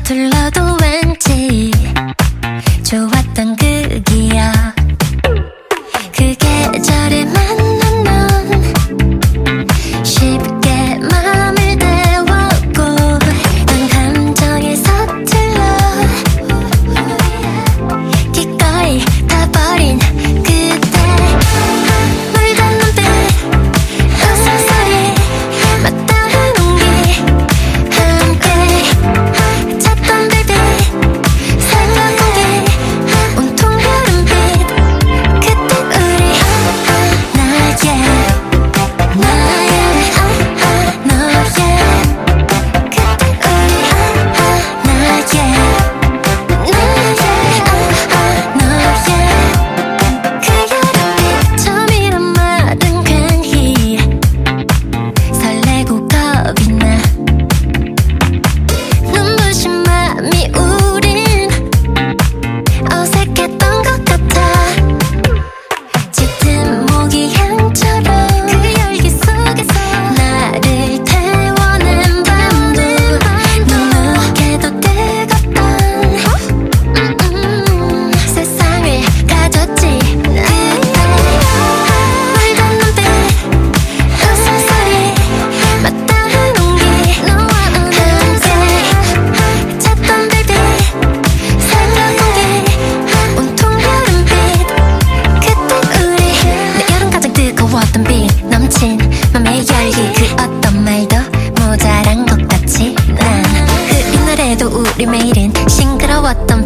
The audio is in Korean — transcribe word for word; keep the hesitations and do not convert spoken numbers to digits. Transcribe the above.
서툴러도 왠지 좋았던 그 기억, 그 계절에 만나면 쉽게 맘을 데웠고 난 감정에 서툴러 기꺼이 다 버린 그때 물든 눈빛 웃음소리 맞닿은 온기 함께 찾던 별빛 살던 공기 온통 여름빛 그때 우리 나의 나의 너의 그때 우리 나의 나의 너의 그 여름빛 처음이란 말은 괜히 설레고 겁이 나 눈부신 맘이 우린 어색했던 것 같아 짙은 모기향처럼 그 열기 속에서 나를 태워낸 밤도 눅눅해도 뜨겁던 음, 음, 세상을 가졌지 그때 물든 눈빛 웃음소리 맞닿은 온기 너와 함께 찾던 별빛 살던 공기 온통 여름빛 그때 우리 내 여름 가장 뜨거웠던 빛 넘친 맘의 열기 그 어떤 말도 모자란 것 같이 난 그 이 노래도 우리 매일은 싱그러웠던